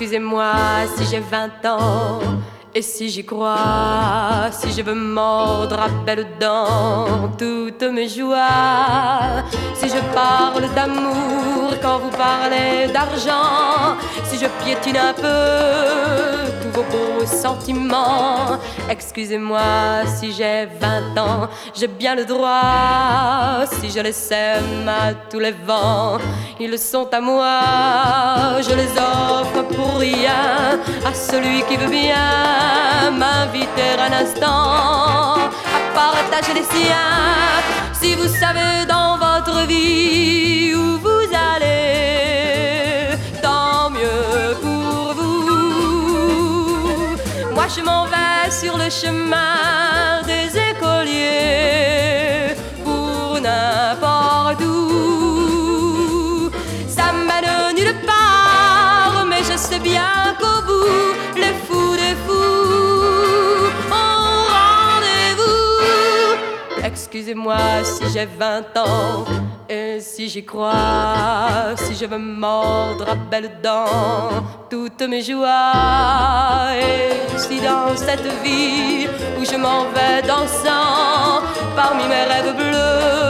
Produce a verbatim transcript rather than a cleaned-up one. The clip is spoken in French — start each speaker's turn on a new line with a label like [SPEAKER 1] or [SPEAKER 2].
[SPEAKER 1] Excusez-moi si j'ai vingt ans et si j'y crois, si je veux mordre à belles dents toutes mes joies, si je parle d'amour quand vous parlez d'argent, si je piétine un peu tous vos beaux sentiments. Excusez-moi si j'ai vingt ans, j'ai bien le droit, si je les sème à tous les vents, ils sont à moi, je les offre pour rien à celui qui veut bien m'inviter un instant à partager les siens. Si vous savez dans votre vie où vous allez, tant mieux pour vous. Moi je m'en vais sur le chemin des écoliers pour n'importe où. Ça mène nulle part, mais je sais bien qu'au bout les fous des fous ont rendez-vous. Excusez-moi si j'ai vingt ans et si j'y crois, si je veux mordre à belles dents toutes mes joies. Et si dans cette vie où je m'en vais dansant parmi mes rêves bleus,